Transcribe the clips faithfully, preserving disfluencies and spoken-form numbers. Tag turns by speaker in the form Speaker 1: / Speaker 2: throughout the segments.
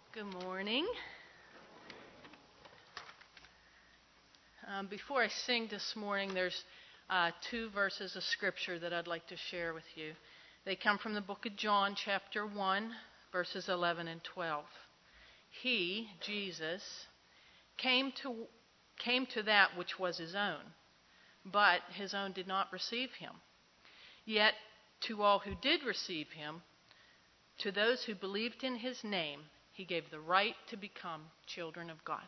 Speaker 1: Good morning. Um, before I sing this morning, there's uh, two verses of Scripture that I'd like to share with you. They come from the book of John, chapter one, verses eleven and twelve. He, Jesus, came to, came to that which was his own, but his own did not receive him. Yet to all who did receive him, to those who believed in his name, he gave the right to become children of God.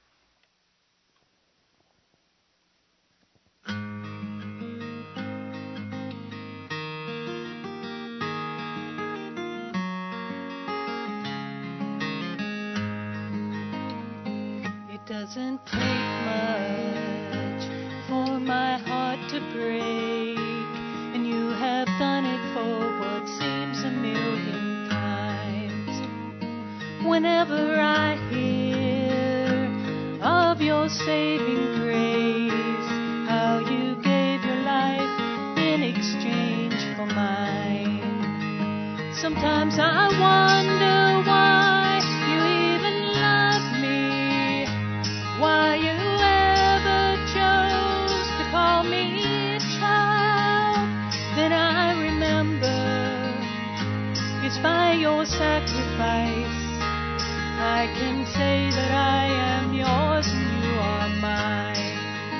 Speaker 2: It doesn't take much for my heart to break, and you have done it for what seems a million times. Whenever I hear of your saving grace, how you gave your life in exchange for mine. Sometimes I wonder why you even love me, why you ever chose to call me a child. Then I remember it's by your sacrifice I can say that I am yours and you are mine.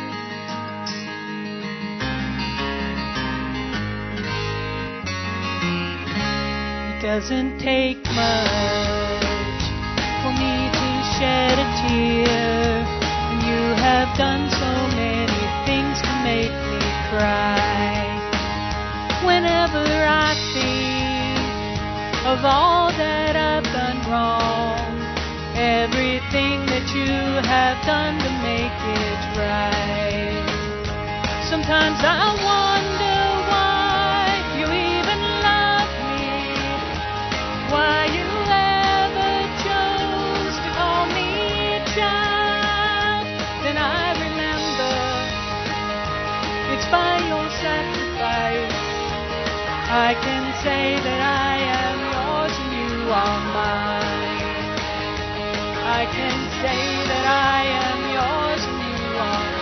Speaker 2: It doesn't take much for me to shed a tear, and you have done so many things to make me cry. Whenever I think of all that I've done wrong, everything that you have done to make it right. Sometimes I wonder why you even love me, why you ever chose to call me a child. Then I remember it's by your sacrifice I can say that I am yours and you are mine. I can say that I am yours and you are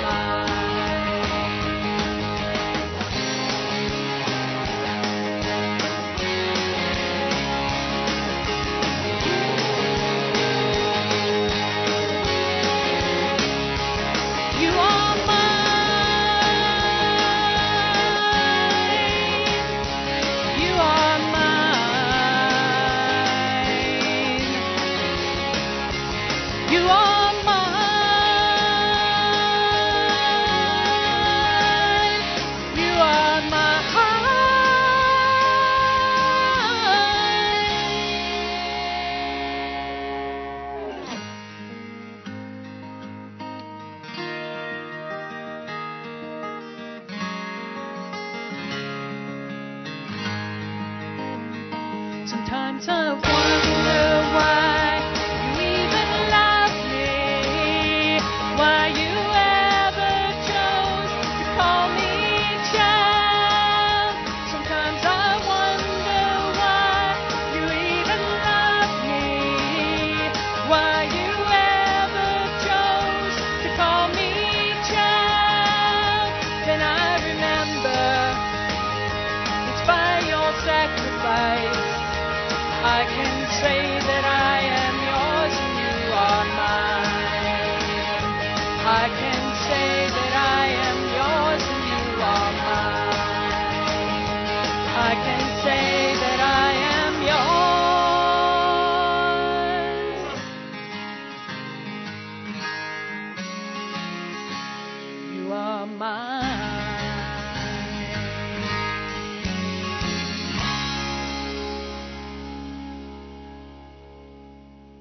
Speaker 2: mine. You are mine. You are mine. You are mine. You are mine. Sometimes I wonder why you even love me, why you ever chose to call me child. Sometimes I wonder why you even love me, why you ever chose to call me child. Then I remember it's by your sacrifice I can say that I am yours and you are mine. I can say that I am yours and you are mine. I can say that I am yours. You are mine.